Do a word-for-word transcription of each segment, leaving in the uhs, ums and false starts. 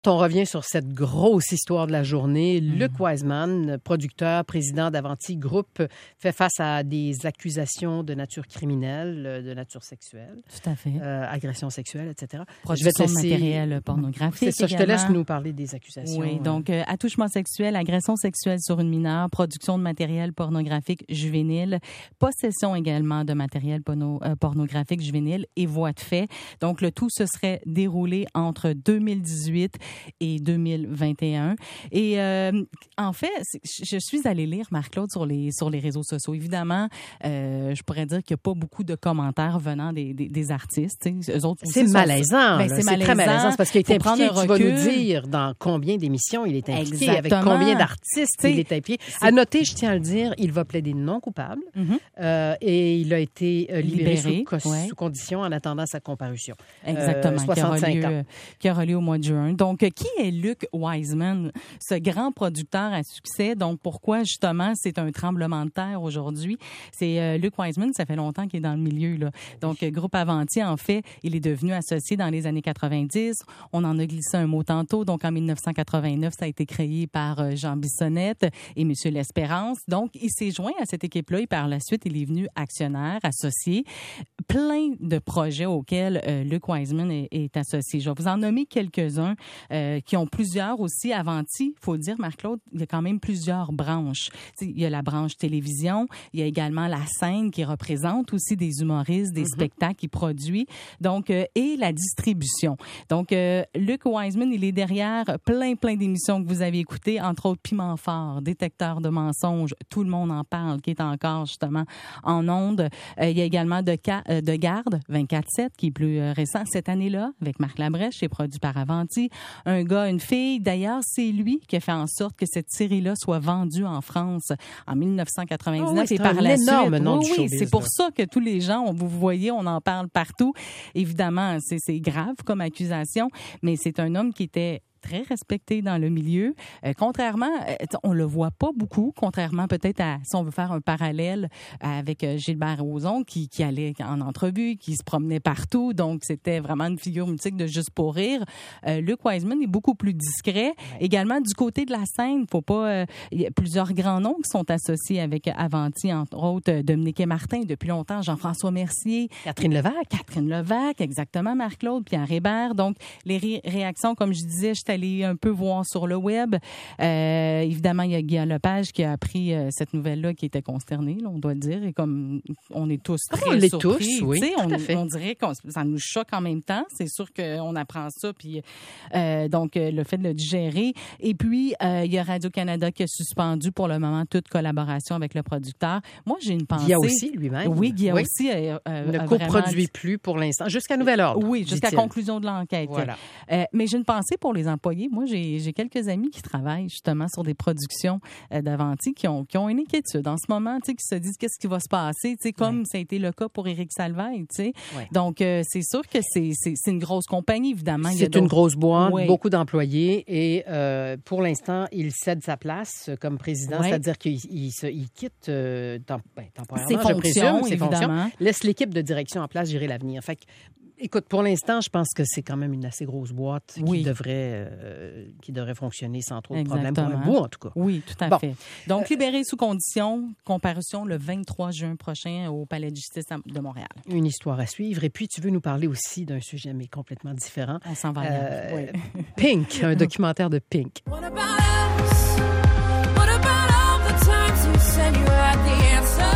On revient sur cette grosse histoire de la journée. Mmh. Luc Wiseman, producteur, président d'Avanti Group, fait face à des accusations de nature criminelle, de nature sexuelle. Tout à fait. Euh, agression sexuelle, et cetera. Production de matériel pornographique. C'est ça, également. Je te laisse nous parler des accusations. Oui, donc euh, attouchement sexuel, agression sexuelle sur une mineure, production de matériel pornographique juvénile, possession également de matériel porno, euh, pornographique juvénile et voie de fait. Donc, le tout se serait déroulé entre deux mille dix-huit et deux mille vingt et un. Et euh, en fait, je suis allée lire, Marc-Claude, sur les, sur les réseaux sociaux. Évidemment, euh, je pourrais dire qu'il n'y a pas beaucoup de commentaires venant des, des, des artistes. Eux autres c'est malaisant. Ben, c'est, c'est malaisant. très malaisant. C'est parce qu'il est impliqué. Tu vas nous recul. dire dans combien d'émissions il est impliqué, Exactement. avec combien d'artistes T'sais, il est impliqué. C'est... À noter, je tiens à le dire, il va plaider non coupable mm-hmm. euh, et il a été euh, libéré, libéré sous, ouais. sous condition en attendant sa comparution. Exactement. Euh, soixante-cinq qui aura lieu, ans. Qui aura lieu au mois de juin. Donc, qui est Luc Wiseman, ce grand producteur à succès? Donc, pourquoi, justement, c'est un tremblement de terre aujourd'hui? C'est euh, Luc Wiseman, ça fait longtemps qu'il est dans le milieu, là. Donc, Groupe Avanti, en fait, il est devenu associé dans les années quatre-vingt-dix. On en a glissé un mot tantôt. Donc, en dix-neuf cent quatre-vingt-neuf, ça a été créé par euh, Jean Bissonnette et M. L'Espérance. Donc, il s'est joint à cette équipe-là et par la suite, il est venu actionnaire, associé. Plein de projets auxquels euh, Luc Wiseman est, est associé. Je vais vous en nommer quelques-uns euh, qui ont plusieurs aussi. Avanti, il faut le dire, Marc-Claude, il y a quand même plusieurs branches. T'sais, il y a la branche télévision, il y a également la scène qui représente aussi des humoristes, des mm-hmm. spectacles qu'il produit, donc, euh, et la distribution. Donc, euh, Luc Wiseman, il est derrière plein, plein d'émissions que vous avez écoutées, entre autres Piment Fort, Détecteur de mensonges, Tout le monde en parle, qui est encore justement en ondes. Euh, il y a également de, ca- euh, de Garde, vingt-quatre sept, qui est plus euh, récent cette année-là, avec Marc Labrèche, c'est produit par Avanti. Un gars, une fille. D'ailleurs, c'est lui qui a fait en sorte que cette série-là soit vendue en France en dix-neuf cent quatre-vingt-dix-neuf. Oh oui, et par la suite, nom oui, du oui, showbiz, c'est pour là. ça que tous les gens, on, vous voyez, on en parle partout. Évidemment, c'est, c'est grave comme accusation, mais c'est un homme qui était très respecté dans le milieu. Euh, contrairement, euh, on le voit pas beaucoup, contrairement peut-être à, si on veut faire un parallèle avec euh, Gilbert Rozon, qui, qui allait en entrevue, qui se promenait partout, donc c'était vraiment une figure mythique de Juste pour rire. Euh, Luc Wiseman est beaucoup plus discret. Ouais. Également, du côté de la scène, faut pas... Euh, il y a plusieurs grands noms qui sont associés avec Avanti, entre autres euh, Dominique et Martin, depuis longtemps, Jean-François Mercier. Catherine Levac. Catherine Levac, exactement, Marc-Claude, Pierre Hébert. Donc, les ré- réactions, comme je disais, j'étais allée un peu voir sur le web. Euh, évidemment, il y a Guy Lepage qui a appris euh, cette nouvelle-là, qui était consterné, là, on doit le dire, et comme on est tous très on l'est surpris, tous, oui, on, tout à fait. on dirait que ça nous choque en même temps. C'est sûr qu'on apprend ça, puis euh, donc euh, le fait de le digérer. Et puis, euh, il y a Radio-Canada qui a suspendu pour le moment toute collaboration avec le producteur. Moi, j'ai une pensée... Guy aussi, lui-même. Oui, Guy oui. aussi euh, euh, ne a coproduit vraiment... plus pour l'instant, jusqu'à nouvel ordre. Oui, jusqu'à dit-il. conclusion de l'enquête. Voilà. Euh, mais j'ai une pensée pour les employés. Moi, j'ai, j'ai quelques amis qui travaillent justement sur des productions euh, d'Avanti qui ont, qui ont une inquiétude en ce moment, tu sais, qui se disent qu'est-ce qui va se passer, tu sais, comme ouais. ça a été le cas pour Éric Salvaille, tu sais. Ouais. Donc, euh, c'est sûr que c'est, c'est, c'est une grosse compagnie, évidemment. C'est il y a une d'autres... grosse boîte, ouais. beaucoup d'employés et euh, pour l'instant, il cède sa place comme président, ouais. c'est-à-dire qu'il il, il, il quitte euh, temp- ben, temporairement, ses fonctions, je présume, ses évidemment. fonctions, laisse l'équipe de direction en place gérer l'avenir. Fait que, écoute, pour l'instant, je pense que c'est quand même une assez grosse boîte oui. qui devrait euh, qui devrait fonctionner sans trop de Exactement. problèmes pour un bout, en tout cas. Oui, tout à bon. fait. Donc, libéré sous condition, comparution le vingt-trois juin prochain au Palais de justice de Montréal. Une histoire à suivre. Et puis, tu veux nous parler aussi d'un sujet, mais complètement différent. On s'en va euh, oui. Pink, un documentaire de Pink. What about us? What about all the times you said you had the answer?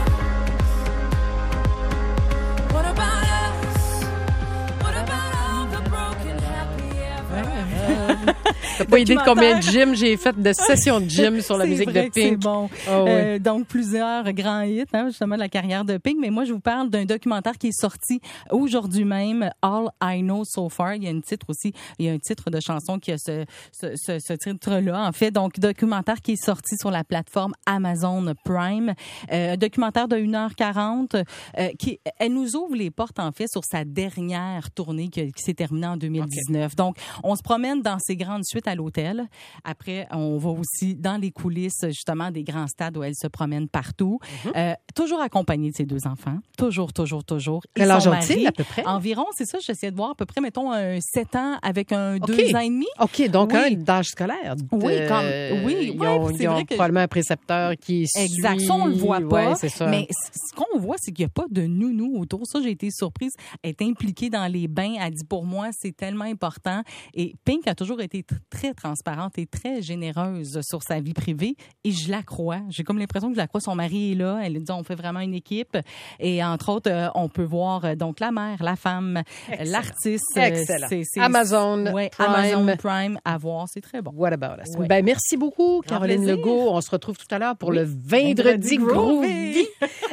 What about T'as pas idée de combien de gym j'ai fait, de sessions de gym sur la c'est musique vrai de Pink. C'est bon. Oh, oui. euh, donc, plusieurs grands hits, hein, justement, de la carrière de Pink. Mais moi, je vous parle d'un documentaire qui est sorti aujourd'hui même, All I Know So Far. Il y a un titre aussi, il y a un titre de chanson qui a ce, ce, ce, ce titre-là, en fait. Donc, documentaire qui est sorti sur la plateforme Amazon Prime. Euh, un documentaire de une heure quarante. Euh, qui, elle nous ouvre les portes, en fait, sur sa dernière tournée qui, qui s'est terminée en deux mille dix-neuf. Okay. Donc, on se promène dans ses grandes suites à l'hôtel. Après, on va aussi dans les coulisses, justement, des grands stades où elle se promène partout. Mm-hmm. Euh, toujours accompagnée de ses deux enfants. Toujours, toujours, toujours. Quel âge ont-ils, à peu près? Environ, c'est ça, j'essayais de voir, à peu près, mettons, un sept ans avec un okay. deux ans et demi. OK, donc oui. un d'âge scolaire. De, oui, comme, oui. Ils ouais, ont, c'est ils ont vrai que probablement un précepteur qui suit. Exact, ça, on le voit pas. Ouais, c'est ça. Mais ce qu'on voit, c'est qu'il n'y a pas de nounou autour. Ça, j'ai été surprise. Elle est impliquée dans les bains. Elle dit, pour moi, c'est tellement important. Et Pink a toujours été t- très transparente et très généreuse sur sa vie privée. Et je la crois. J'ai comme l'impression que je la crois. Son mari est là. Elle dit, on fait vraiment une équipe. Et entre autres, euh, on peut voir euh, donc la mère, la femme, Excellent. l'artiste. Excellent. C'est, c'est, Amazon, ouais, Prime. Amazon Prime à voir. C'est très bon. What about us? Ouais. Ben, merci beaucoup, Caroline Legault. On se retrouve tout à l'heure pour le Vendredi, Vendredi Groovy.